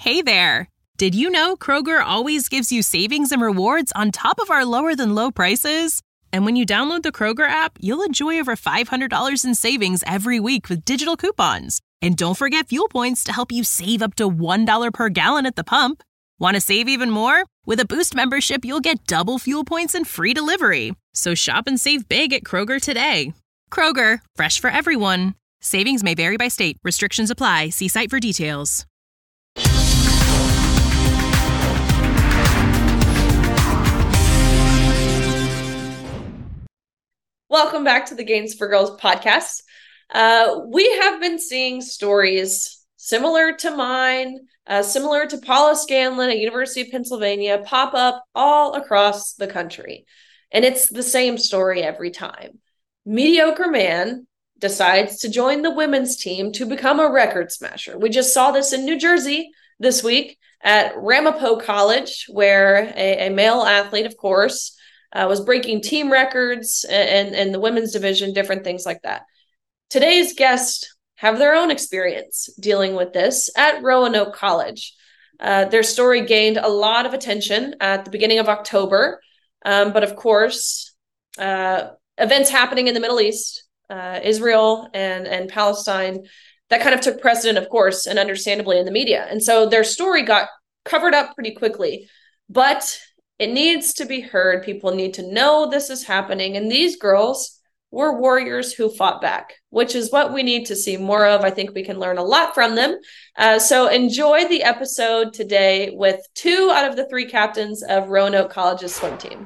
Hey there! Did you know Kroger always gives you savings and rewards on top of our lower-than-low prices? And when you download the Kroger app, you'll enjoy over $500 in savings every week with digital coupons. And don't forget fuel points to help you save up to $1 per gallon at the pump. Want to save even more? With a Boost membership, you'll get double fuel points and free delivery. So shop and save big at Kroger today. Kroger, fresh for everyone. Savings may vary by state. Restrictions apply. See site for details. Welcome back to the Gains for Girls podcast. We have been seeing stories similar to mine, similar to Paula Scanlon at University of Pennsylvania, pop up all across the country. And it's the same story every time. Mediocre man decides to join the women's team to become a record smasher. We just saw this in New Jersey this week at Ramapo College, where a male athlete, of course, was breaking team records and the women's division, different things like that. Today's guests have their own experience dealing with this at Roanoke College. Their story gained a lot of attention at the beginning of October, but of course, events happening in the Middle East, Israel and Palestine, that kind of took precedent, of course, and understandably in the media. And so their story got covered up pretty quickly, but it needs to be heard. People need to know this is happening. And these girls were warriors who fought back, which is what we need to see more of. I think we can learn a lot from them. So enjoy the episode today with 2 out of the 3 captains of Roanoke College's swim team.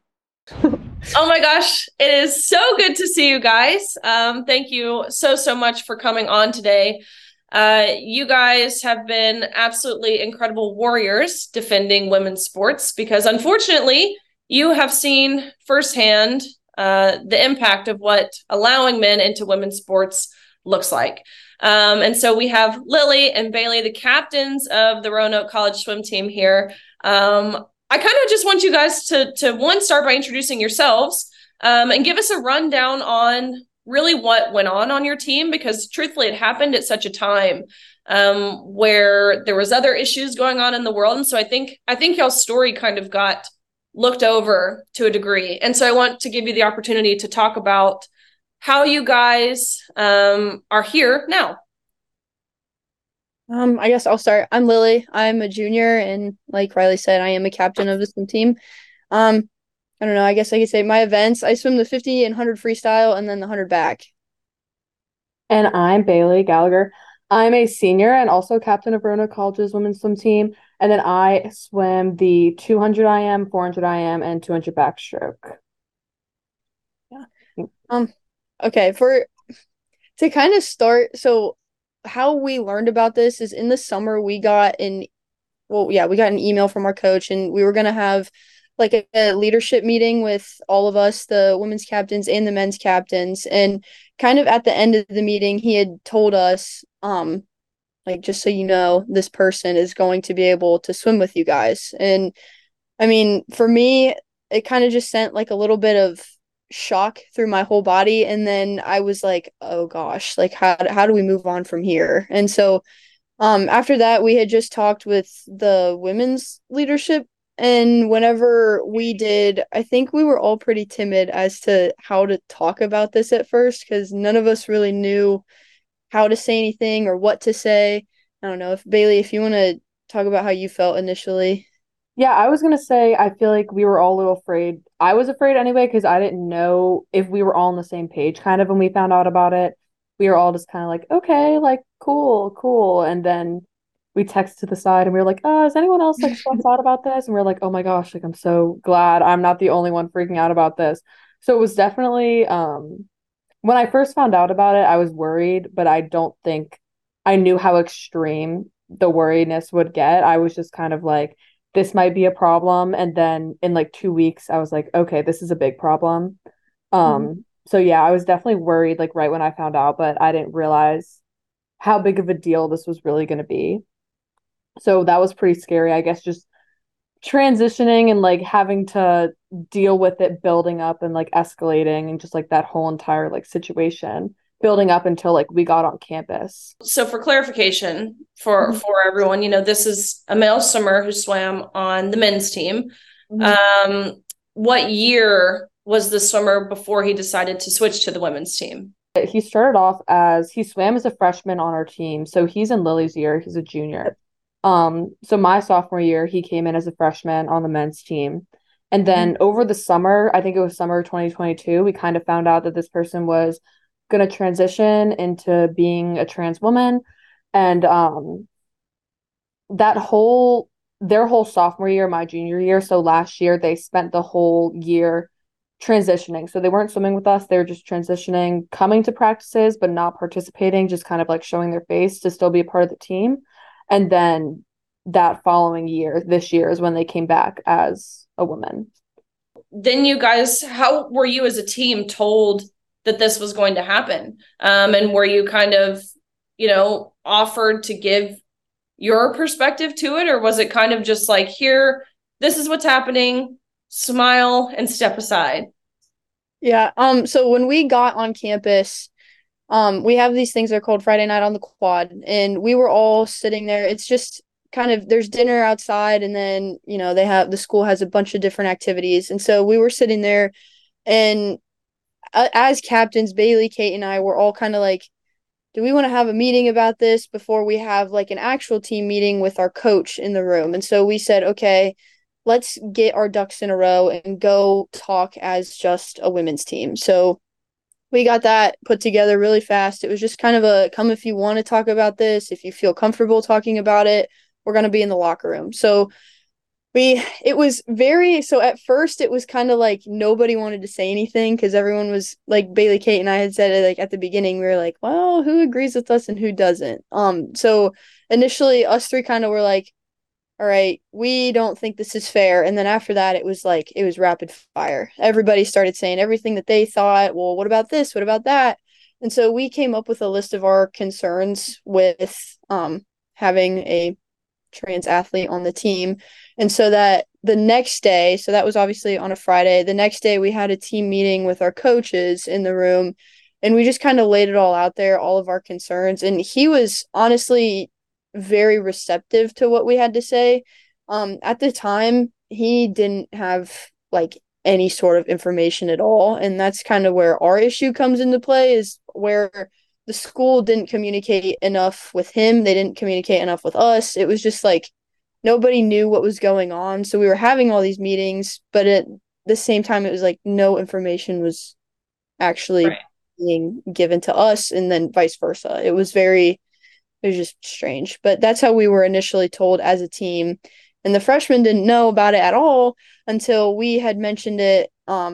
Oh my gosh, it is so good to see you guys. Thank you so much for coming on today. You guys have been absolutely incredible warriors defending women's sports, because unfortunately you have seen firsthand the impact of what allowing men into women's sports looks like. And so we have Lily and Bailey, the captains of the Roanoke College swim team here. I kind of just want you guys to one, start by introducing yourselves and give us a rundown on really what went on your team, because truthfully, it happened at such a time where there was other issues going on in the world. And so I think y'all's story kind of got looked over to a degree. And so I want to give you the opportunity to talk about how you guys are here now. I guess I'll start. I'm Lily. I'm a junior, and like Riley said, I am a captain of the swim team. I don't know. I guess I could say my events. I swim the 50 and 100 freestyle, and then the 100 back. And I'm Bailey Gallagher. I'm a senior and also captain of Roanoke College's women's swim team. And then I swim the 200 IM, 400 IM, and 200 backstroke. Yeah. Okay. To kind of start, so how we learned about this is in the summer we got an email from our coach, and we were gonna have like a leadership meeting with all of us, the women's captains and the men's captains. And kind of at the end of the meeting, he had told us, like, just so you know, this person is going to be able to swim with you guys. And I mean, for me, it kind of just sent like a little bit of shock through my whole body. And then I was like, oh gosh, like how do we move on from here? And so after that, we had just talked with the women's leadership. And whenever we did, I think we were all pretty timid as to how to talk about this at first, because none of us really knew how to say anything or what to say. I don't know if Bailey, if you want to talk about how you felt initially. Yeah, I was going to say, I feel like we were all a little afraid. I was afraid anyway, because I didn't know if we were all on the same page kind of when we found out about it. We were all just kind of like, okay, like, cool. And then we texted to the side and we were like, is anyone else like stressed out about this? And we are like, oh my gosh, like I'm so glad I'm not the only one freaking out about this. So it was definitely when I first found out about it, I was worried, but I don't think I knew how extreme the worriedness would get. I was just kind of like, this might be a problem. And then in like 2 weeks, I was like, okay, this is a big problem. So yeah, I was definitely worried like right when I found out, but I didn't realize how big of a deal this was really going to be. So that was pretty scary, I guess, just transitioning and like having to deal with it building up and like escalating and just like that whole entire like situation. building up until like we got on campus. So for clarification for everyone, this is a male swimmer who swam on the men's team. What year was the swimmer before he decided to switch to the women's team? He started off he swam as a freshman on our team. So he's in Lily's year. He's a junior. So my sophomore year, he came in as a freshman on the men's team. And then over the summer, I think it was summer 2022, we kind of found out that this person was going to transition into being a trans woman. And their whole sophomore year, my junior year, so last year, they spent the whole year transitioning. So they weren't swimming with us. They were just transitioning, coming to practices, but not participating, just kind of like showing their face to still be a part of the team. And then that following year, this year, is when they came back as a woman. Then you guys, how were you as a team told that this was going to happen? And were you kind of, offered to give your perspective to it? Or was it kind of just like, here, this is what's happening, smile and step aside? Yeah. So when we got on campus, we have these things that are called Friday night on the quad, and we were all sitting there. It's just kind of, there's dinner outside, and then, the school has a bunch of different activities. And so we were sitting there, and as captains, Bailey, Kate, and I were all kind of like, do we want to have a meeting about this before we have like an actual team meeting with our coach in the room? And so we said, okay, let's get our ducks in a row and go talk as just a women's team. So we got that put together really fast. It was just kind of a come if you want to talk about this, if you feel comfortable talking about it, we're going to be in the locker room. So at first it was kind of like nobody wanted to say anything because everyone was like, Bailey, Kate, and I had said it like at the beginning, we were like, well, who agrees with us and who doesn't? So initially us three kind of were like, all right, we don't think this is fair. And then after that, it was rapid fire. Everybody started saying everything that they thought. Well, what about this? What about that? And so we came up with a list of our concerns with having a trans athlete on the team. And so that the next day, so that was obviously on a Friday, the next day we had a team meeting with our coaches in the room, and we just kind of laid it all out there, all of our concerns. And he was honestly very receptive to what we had to say. At the time, he didn't have like any sort of information at all. And that's kind of where our issue comes into play, is where the school didn't communicate enough with him. They didn't communicate enough with us. It was just like nobody knew what was going on. So we were having all these meetings, but at the same time, it was like no information was actually being given to us, and then vice versa. It was just strange. But that's how we were initially told as a team. And the freshmen didn't know about it at all until we had mentioned it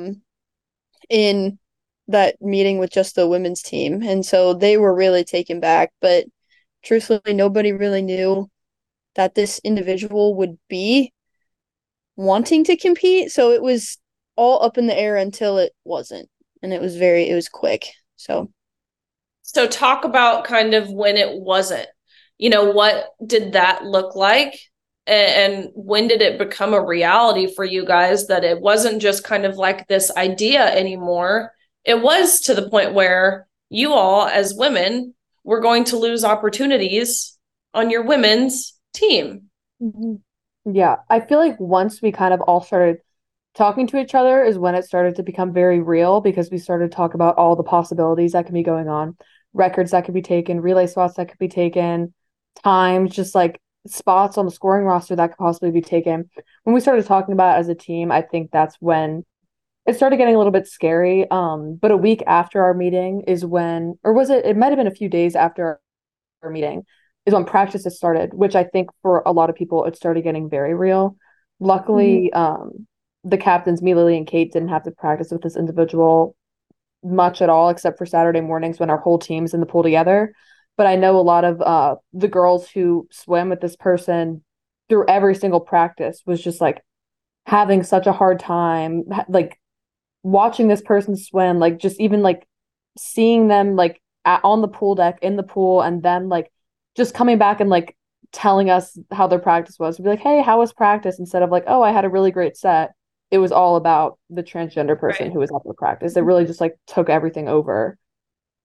in that meeting with just the women's team. And so they were really taken back. But truthfully, nobody really knew that this individual would be wanting to compete. So it was all up in the air until it wasn't. And it was quick. So talk about kind of when it wasn't, what did that look like? And when did it become a reality for you guys that it wasn't just kind of like this idea anymore? It was to the point where you all as women were going to lose opportunities on your women's team. Yeah, I feel like once we kind of all started talking to each other is when it started to become very real, because we started to talk about all the possibilities that can be going on, records that could be taken, relay spots that could be taken, times, just like spots on the scoring roster that could possibly be taken. When we started talking about it as a team, I think that's when it started getting a little bit scary. But a week after our meeting is when, or was it might have been a few days after our meeting, is when practices started, which I think for a lot of people, it started getting very real. Luckily, the captains, me, Lily, and Kate, didn't have to practice with this individual much at all, except for Saturday mornings when our whole team's in the pool together. But I know a lot of the girls who swim with this person through every single practice was just like having such a hard time, like watching this person swim, like just even like seeing them like on the pool deck in the pool, and then like just coming back and like telling us how their practice was. We'd be like, hey, how was practice? Instead of like, oh, I had a really great set. It was all about the transgender person who was at the practice. It really just like took everything over.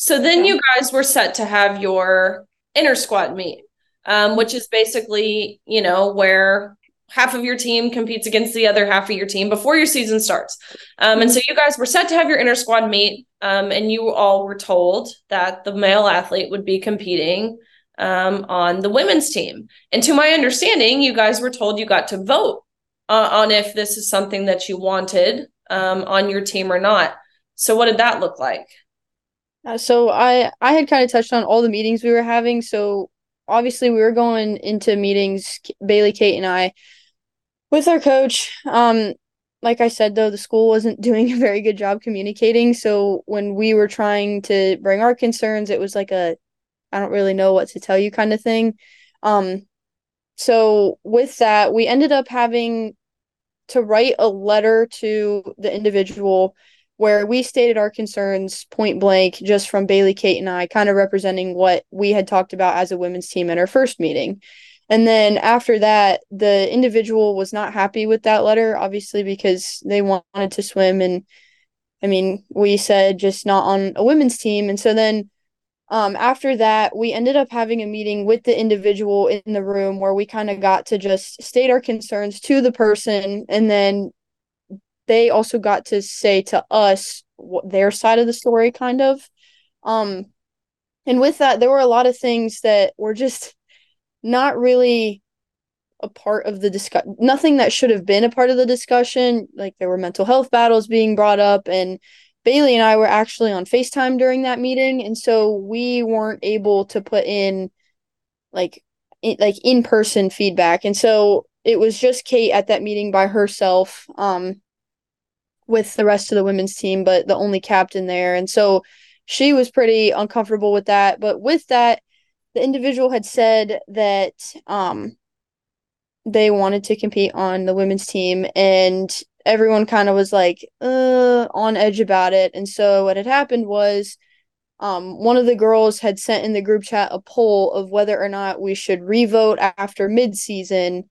So then you guys were set to have your inter squad meet, which is basically, where half of your team competes against the other half of your team before your season starts. And so you guys were set to have your inter squad meet, and you all were told that the male athlete would be competing on the women's team. And to my understanding, you guys were told you got to vote on if this is something that you wanted on your team or not. So what did that look like? So I had kind of touched on all the meetings we were having. So obviously we were going into meetings, Bailey, Kate, and I, with our coach. Like I said, though, the school wasn't doing a very good job communicating. So when we were trying to bring our concerns, it was like I don't really know what to tell you kind of thing. So with that, we ended up having to write a letter to the individual where we stated our concerns point blank, just from Bailey, Kate, and I, kind of representing what we had talked about as a women's team at our first meeting. And then after that, the individual was not happy with that letter, obviously, because they wanted to swim. And I mean, we said just not on a women's team. And so then after that, we ended up having a meeting with the individual in the room where we kind of got to just state our concerns to the person. And then they also got to say to us what their side of the story, kind of. And with that, there were a lot of things that were just not really a part of the discussion, nothing that should have been a part of the discussion. Like, there were mental health battles being brought up, and Bailey and I were actually on FaceTime during that meeting. And so we weren't able to put in in-person feedback. And so it was just Kate at that meeting by herself, with the rest of the women's team, but the only captain there. And so she was pretty uncomfortable with that. But with that, the individual had said that they wanted to compete on the women's team, and everyone kind of was like on edge about it. And so what had happened was one of the girls had sent in the group chat a poll of whether or not we should revote after mid-season,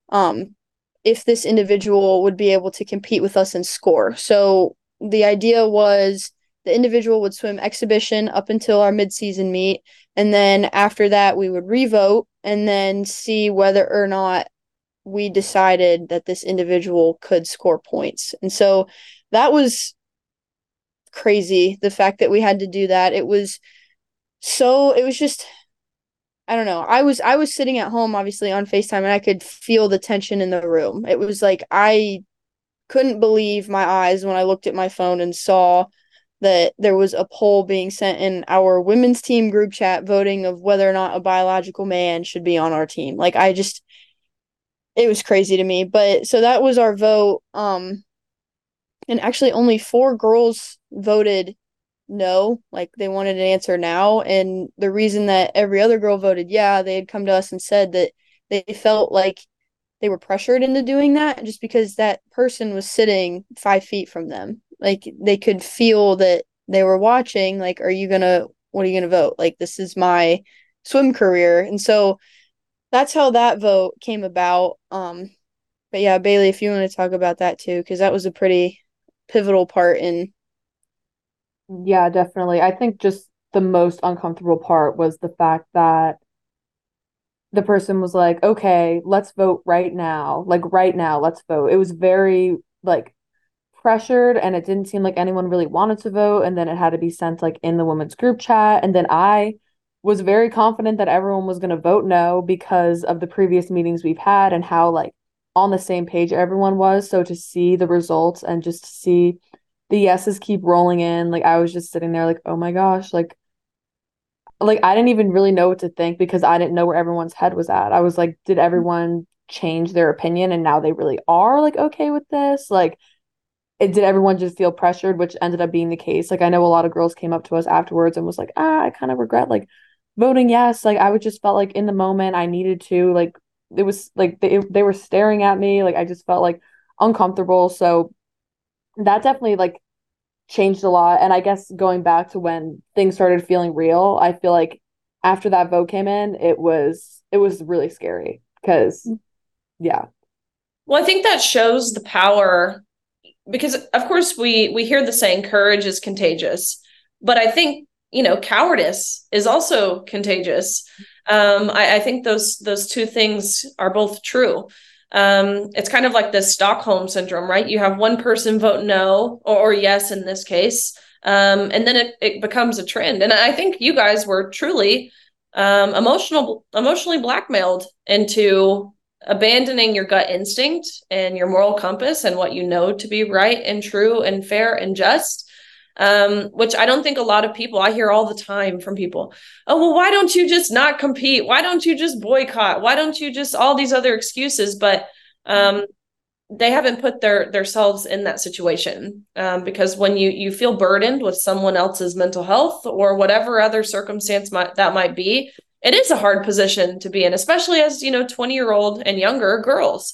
if this individual would be able to compete with us and score. So the idea was the individual would swim exhibition up until our mid-season meet, and then after that we would revote and then see whether or not we decided that this individual could score points. And so that was crazy, the fact that we had to do that. It was just, I don't know. I was sitting at home, obviously, on FaceTime, and I could feel the tension in the room. It was like I couldn't believe my eyes when I looked at my phone and saw that there was a poll being sent in our women's team group chat voting of whether or not a biological man should be on our team. Like, it was crazy to me. But so that was our vote. And actually only 4 girls voted no, like they wanted an answer now. And the reason that every other girl voted yeah, they had come to us and said that they felt like they were pressured into doing that just because that person was sitting 5 feet from them. Like, they could feel that they were watching, like, what are you gonna vote? Like, this is my swim career. And so that's how that vote came about. But yeah, Bailey, if you want to talk about that too, because that was a pretty pivotal part in. Yeah, definitely. I think just the most uncomfortable part was the fact that the person was like, okay, let's vote right now. Like, right now, let's vote. It was very, like, pressured, and it didn't seem like anyone really wanted to vote. And then it had to be sent, like, in the women's group chat. And then I was very confident that everyone was going to vote no because of the previous meetings we've had and how, like, on the same page everyone was. So to see the results and just to see the yeses keep rolling in, like, I was just sitting there like, oh my gosh, like I didn't even really know what to think because I didn't know where everyone's head was at. I was like, did everyone change their opinion and now they really are, like, okay with this? Like, did everyone just feel pressured, which ended up being the case? Like, I know a lot of girls came up to us afterwards and was like, I kind of regret, like, voting yes. Like, I would just felt like in the moment I needed to, like, it was like they were staring at me, like, I just felt like uncomfortable. So that definitely, like, changed a lot. And I guess going back to when things started feeling real, I feel like after that vote came in, it was really scary because yeah. Well, I think that shows the power, because of course we hear the saying courage is contagious, but I think cowardice is also contagious. I think those two things are both true. It's kind of like this Stockholm syndrome, right? You have one person vote no or yes in this case, and then it becomes a trend. And I think you guys were truly emotionally blackmailed into abandoning your gut instinct and your moral compass and what you know to be right and true and fair and just, which I don't think a lot of people, I hear all the time from people, oh, well, why don't you just not compete? Why don't you just boycott? Why don't you just all these other excuses? But they haven't put themselves in that situation, because when you feel burdened with someone else's mental health or whatever other circumstance that might be, it is a hard position to be in, especially as 20-year-old and younger girls.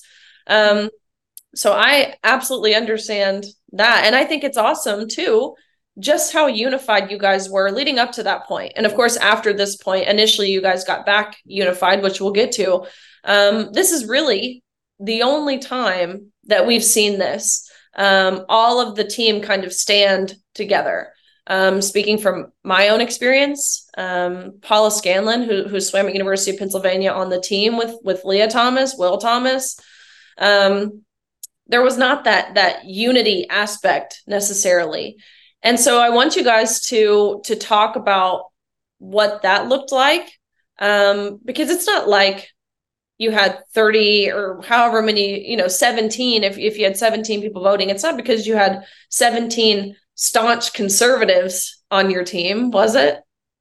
So I absolutely understand that, and I think it's awesome too, just how unified you guys were leading up to that point. And of course, after this point, initially you guys got back unified, which we'll get to. This is really the only time that we've seen this. All of the team kind of stand together. Speaking from my own experience, Paula Scanlon, who swam at University of Pennsylvania on the team with Leah Thomas, Will Thomas, there was not that unity aspect necessarily. And so I want you guys to talk about what that looked like, because it's not like you had 30 or however many, 17, if you had 17 people voting. It's not because you had 17 staunch conservatives on your team, was it?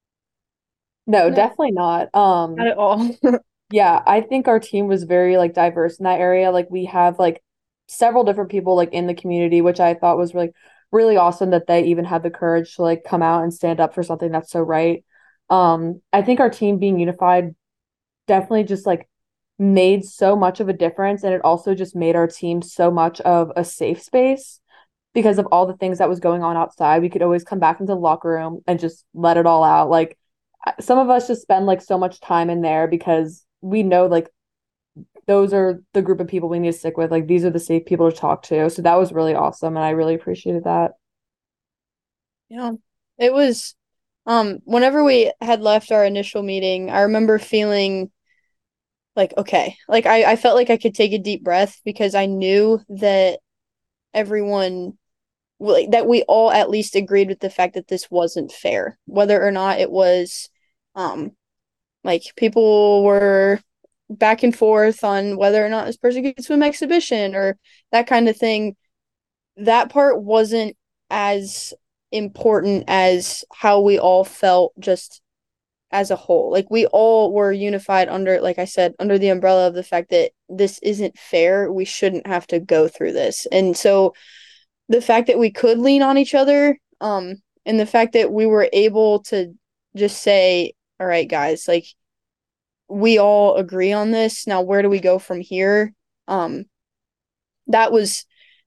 No, definitely not. Not at all. Yeah, I think our team was very like diverse in that area. Like we have like several different people like in the community, which I thought was really awesome that they even had the courage to like come out and stand up for something that's so right. I think our team being unified definitely just like made so much of a difference, and it also just made our team so much of a safe space because of all the things that was going on outside. We could always come back into the locker room and just let it all out. Like some of us just spend like so much time in there because we know like those are the group of people we need to stick with. Like these are the safe people to talk to. So that was really awesome, and I really appreciated that. Yeah. It was whenever we had left our initial meeting, I remember feeling like, okay, like I felt like I could take a deep breath because I knew that everyone, like, that we all at least agreed with the fact that this wasn't fair, whether or not it was like people were back and forth on whether or not this person could swim exhibition or that kind of thing. That part wasn't as important as how we all felt just as a whole. Like we all were unified under, like I said, under the umbrella of the fact that this isn't fair. We shouldn't have to go through this. And so the fact that we could lean on each other, and the fact that we were able to just say, all right, guys, like we all agree on this. Now, where do we go from here? That was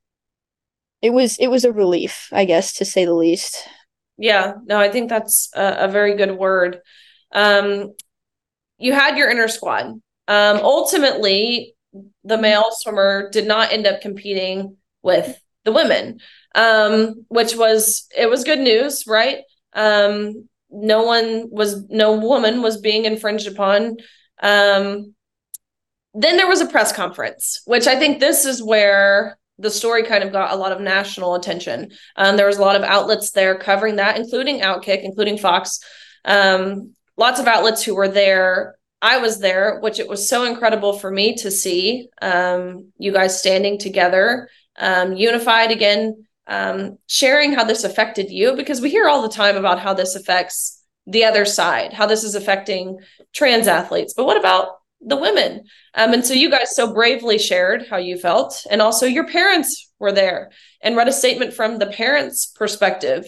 it was a relief, I guess, to say the least. Yeah, no, I think that's a very good word. You had your inner squad. Ultimately, the male swimmer did not end up competing with the women, which was good news, right? No woman was being infringed upon. Then there was a press conference, which I think this is where the story kind of got a lot of national attention. There was a lot of outlets there covering that, including Outkick, including Fox. Lots of outlets who were there. I was there, which it was so incredible for me to see you guys standing together, unified again, sharing how this affected you, because we hear all the time about how this affects the other side, how this is affecting trans athletes. But what about the women? And so you guys so bravely shared how you felt, and also your parents were there and read a statement from the parents' perspective,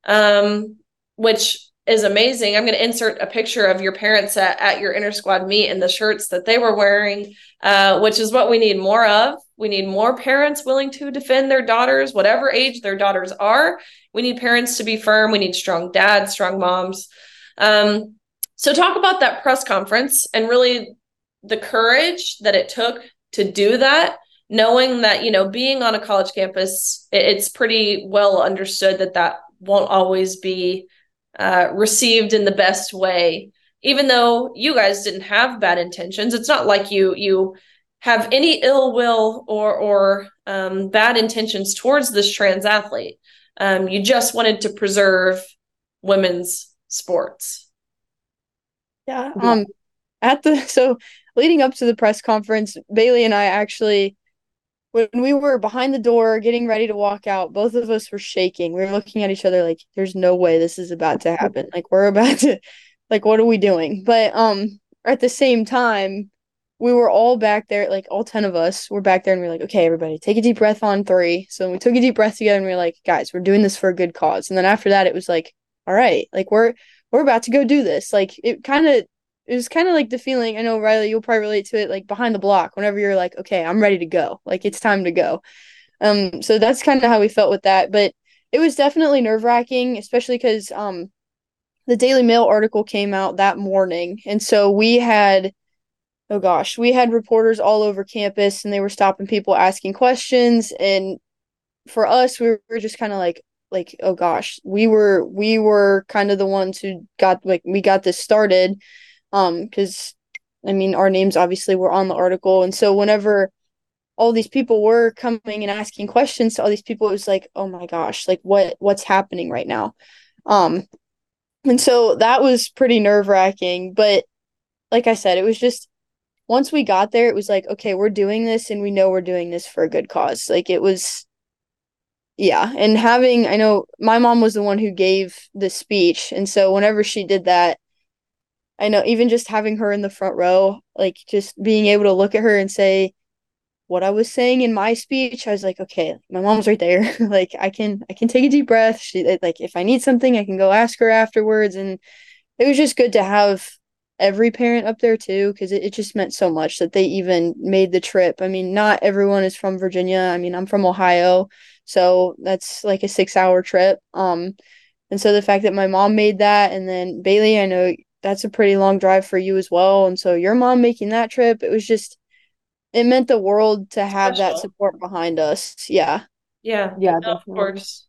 which is amazing. I'm going to insert a picture of your parents at your inter squad meet in the shirts that they were wearing, which is what we need more of. We need more parents willing to defend their daughters, whatever age their daughters are. We need parents to be firm. We need strong dads, strong moms. So talk about that press conference and really the courage that it took to do that, knowing that, being on a college campus, it's pretty well understood that won't always be received in the best way. Even though you guys didn't have bad intentions, it's not like you have any ill will or bad intentions towards this trans athlete. You just wanted to preserve women's sports. Yeah. So leading up to the press conference, Bailey and I actually, when we were behind the door getting ready to walk out, both of us were shaking. We were looking at each other like, there's no way this is about to happen. Like, we're about to, like, what are we doing? But at the same time, we were all back there, like all 10 of us were back there, and we are like, okay, everybody, take a deep breath on 3. So we took a deep breath together, and we were like, guys, we're doing this for a good cause. And then after that, it was like, all right, like we're about to go do this. Like it was kind of like the feeling, I know, Riley, you'll probably relate to it, like behind the block, whenever you're like, okay, I'm ready to go. Like, it's time to go. So that's kind of how we felt with that. But it was definitely nerve-wracking, especially because the Daily Mail article came out that morning. And so we had reporters all over campus, and they were stopping people asking questions. And for us, we were just kind of like, oh gosh, we were kind of the ones who got this started. Because I mean, our names obviously were on the article. And so whenever all these people were coming and asking questions to all these people, it was like, oh my gosh, like what's happening right now? And so that was pretty nerve-wracking. But like I said, it was just, once we got there, it was like, okay, we're doing this, and we know we're doing this for a good cause. Like, it was, yeah. And I know my mom was the one who gave the speech. And so whenever she did that, I know even just having her in the front row, like just being able to look at her and say what I was saying in my speech, I was like, okay, my mom's right there. Like, I can take a deep breath. She, like, if I need something, I can go ask her afterwards. And it was just good to have every parent up there too, because it just meant so much that they even made the trip. I mean, not everyone is from Virginia. I mean, I'm from Ohio, so that's like a 6-hour trip. And so the fact that my mom made that, and then Bailey, I know that's a pretty long drive for you as well. And so your mom making that trip, it meant the world to have Special. that support behind us. Yeah. Yeah, definitely. of course.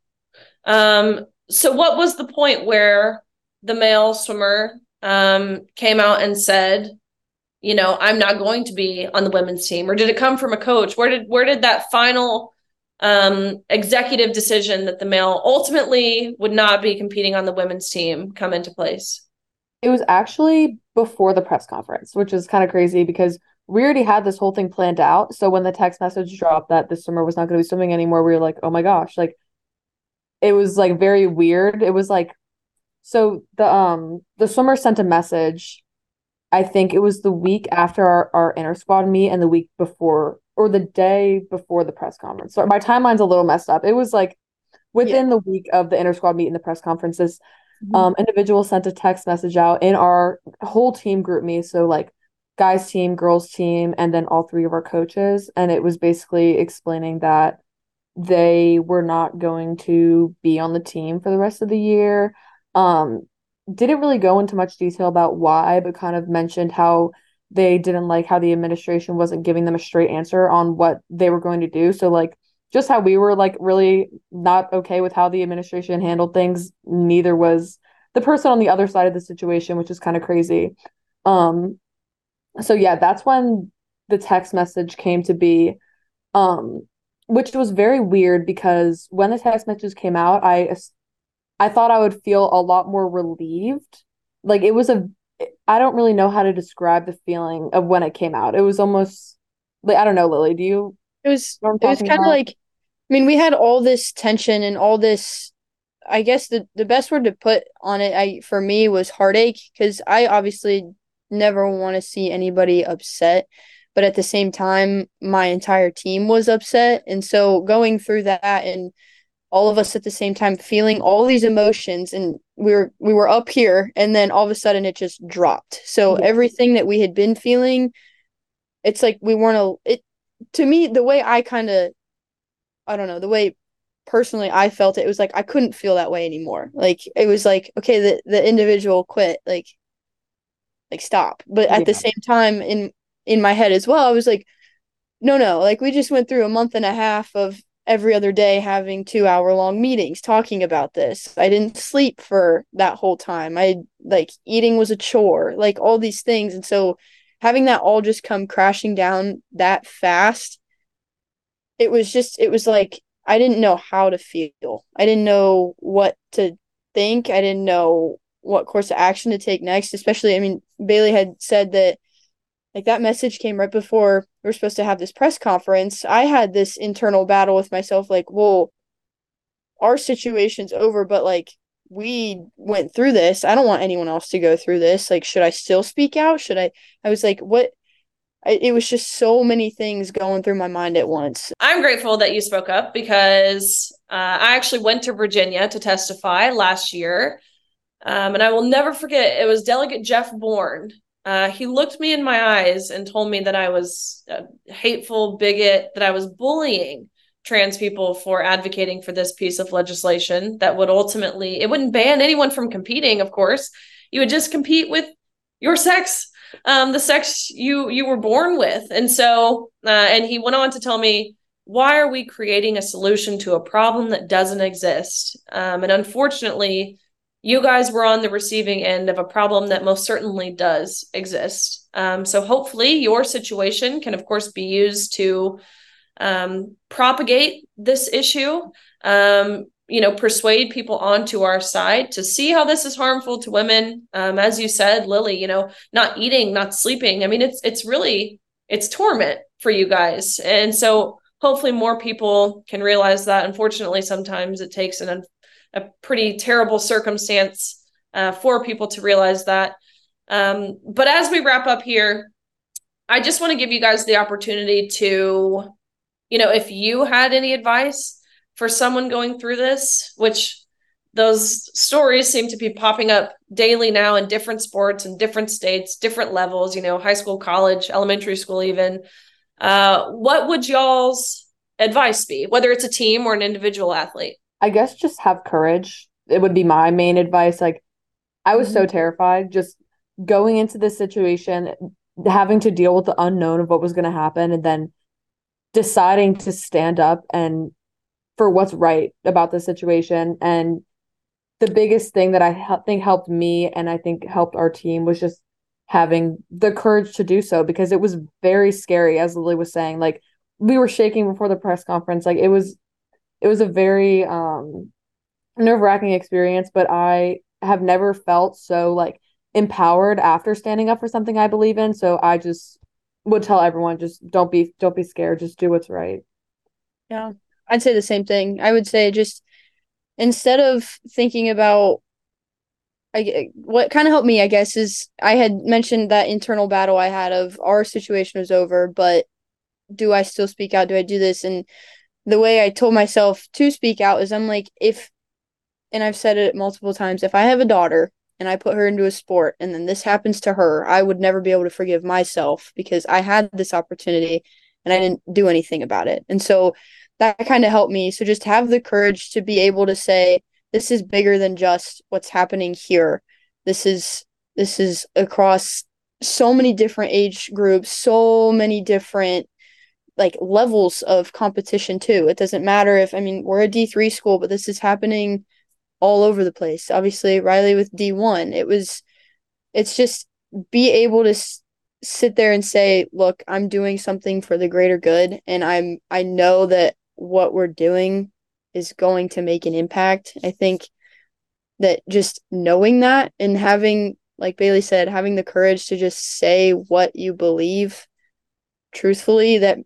So what was the point where the male swimmer came out and said, I'm not going to be on the women's team? Or did it come from a coach? Where did that final executive decision that the male ultimately would not be competing on the women's team come into place? It was actually before the press conference, which is kind of crazy because we already had this whole thing planned out. So when the text message dropped that this swimmer was not going to be swimming anymore, we were like, oh my gosh, like it was like very weird. It was like, so the swimmer sent a message. I think it was the week after our inter squad meet and the week before, or the day before the press conference. So my timeline's a little messed up. It was like within the week of the inter squad meet and the press conferences. Individual sent a text message out in our whole team group me, so like guys team, girls team, and then all 3 of our coaches, and it was basically explaining that they were not going to be on the team for the rest of the year. Didn't really go into much detail about why, but kind of mentioned how they didn't like how the administration wasn't giving them a straight answer on what they were going to do. So like just how we were like really not okay with how the administration handled things, neither was the person on the other side of the situation, which is kind of crazy. So yeah, that's when the text message came to be, which was very weird because when the text messages came out, I thought I would feel a lot more relieved. Like I don't really know how to describe the feeling of when it came out. It was almost like, I don't know, Lily, do you? It was kind of like, I mean, we had all this tension and all this, I guess the best word to put on it, for me, was heartache, because I obviously never want to see anybody upset, but at the same time, my entire team was upset. And so going through that, and all of us at the same time feeling all these emotions, and we were up here, and then all of a sudden it just dropped. So everything that we had been feeling, it's like we weren't to me, the way I don't know, the way personally I felt it was like I couldn't feel that way anymore. Like it was like, okay, the individual quit, like stop. But at the same time, in my head as well, I was like, no, like we just went through a month and a half of every other day having 2-hour-long meetings talking about this. I didn't sleep for that whole time. I like eating was a chore, like all these things. And so having that all just come crashing down that fast, it was like I didn't know how to feel. I didn't know what to think. I didn't know what course of action to take next, especially, I mean, Bailey had said that like that message came right before we were supposed to have this press conference. I had this internal battle with myself, like, well, our situation's over, but like we went through this. I don't want anyone else to go through this. Like, should I still speak out? Should I was like, what? It was just so many things going through my mind at once. I'm grateful that you spoke up because I actually went to Virginia to testify last year. And I will never forget, it was Delegate Jeff Bourne. He looked me in my eyes and told me that I was a hateful bigot, that I was bullying trans people for advocating for this piece of legislation that would ultimately, it wouldn't ban anyone from competing, of course. You would just compete with your sex, the sex you were born with. And so, and he went on to tell me, why are we creating a solution to a problem that doesn't exist? And unfortunately, you guys were on the receiving end of a problem that most certainly does exist. So hopefully your situation can, of course, be used to propagate this issue, persuade people onto our side to see how this is harmful to women. As you said, Lily, not eating, not sleeping. I mean, it's torment for you guys. And so hopefully more people can realize that. Unfortunately, sometimes it takes a pretty terrible circumstance for people to realize that. But as we wrap up here, I just want to give you guys the opportunity to, if you had any advice for someone going through this, which those stories seem to be popping up daily now in different sports and different states, different levels, high school, college, elementary school, even. What would y'all's advice be, whether it's a team or an individual athlete? I guess just have courage. It would be my main advice. Like, I was so terrified just going into this situation, having to deal with the unknown of what was going to happen, and then deciding to stand up and for what's right about the situation. And the biggest thing that I think helped me and I think helped our team was just having the courage to do so, because it was very scary, as Lily was saying. Like, we were shaking before the press conference. Like, it was a very nerve-wracking experience, but I have never felt so like empowered after standing up for something I believe in. So I just would tell everyone, just don't be scared, just do what's right. Yeah, I'd say the same thing. I would say just instead of thinking about what kind of helped me, I guess, is I had mentioned that internal battle I had of our situation was over, but do I still speak out? Do I do this? And the way I told myself to speak out is I'm like, and I've said it multiple times, if I have a daughter and I put her into a sport and then this happens to her, I would never be able to forgive myself because I had this opportunity and I didn't do anything about it. And so that kind of helped me. So just have the courage to be able to say, this is bigger than just what's happening here. This is across so many different age groups, so many different like levels of competition too. It doesn't matter if, I mean, we're a D3 school, but this is happening all over the place. Obviously, Riley with D1, it's just be able to sit there and say, look, I'm doing something for the greater good. And I know that what we're doing is going to make an impact. I think that just knowing that and having, like Bailey said, having the courage to just say what you believe truthfully, that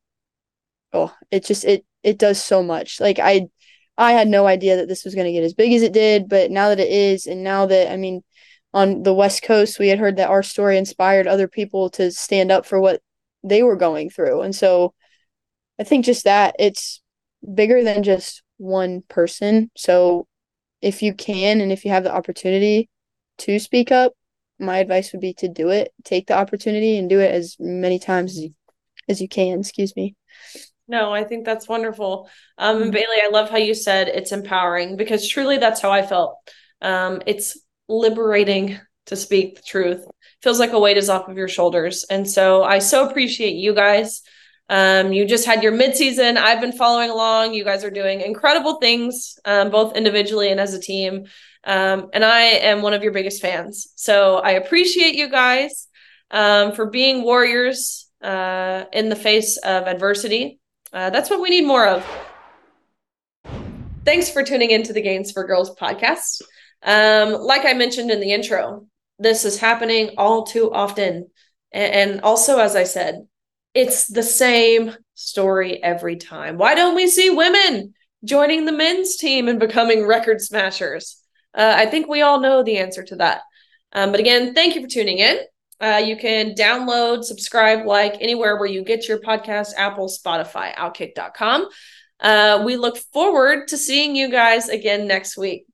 it does so much. Like I had no idea that this was going to get as big as it did, but now that it is, and now that, I mean, on the West Coast, we had heard that our story inspired other people to stand up for what they were going through. And so I think just that it's bigger than just one person. So if you can, and if you have the opportunity to speak up, my advice would be to do it. Take the opportunity and do it as many times as you can. Excuse me. No, I think that's wonderful. And Bailey, I love how you said it's empowering, because truly that's how I felt. It's liberating to speak the truth. Feels like a weight is off of your shoulders. And so I so appreciate you guys You just had your midseason. I've been following along. You guys are doing incredible things, both individually and as a team. And I am one of your biggest fans. So I appreciate you guys for being warriors in the face of adversity. That's what we need more of. Thanks for tuning into the Gains for Girls podcast. Like I mentioned in the intro, this is happening all too often. And also, as I said, it's the same story every time. Why don't we see women joining the men's team and becoming record smashers? I think we all know the answer to that. But again, thank you for tuning in. You can download, subscribe, like anywhere where you get your podcast, Apple, Spotify, Outkick.com. We look forward to seeing you guys again next week.